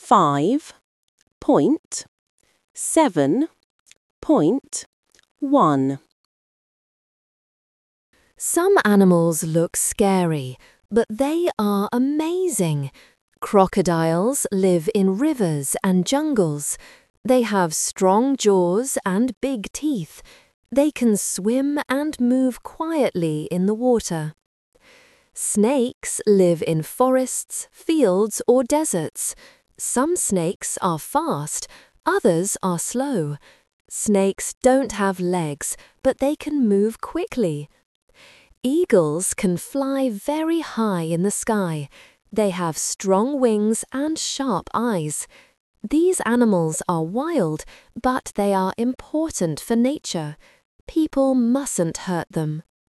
5.7.1. Some animals look scary, but they are amazing. Crocodiles live in rivers and jungles. They have strong jaws and big teeth. They can swim and move quietly in the water. Snakes live in forests, fields, or deserts. Some snakes are fast, others are slow. Snakes don't have legs, but they can move quickly. Eagles can fly very high in the sky. They have strong wings and sharp eyes. These animals are wild, but they are important for nature. People mustn't hurt them.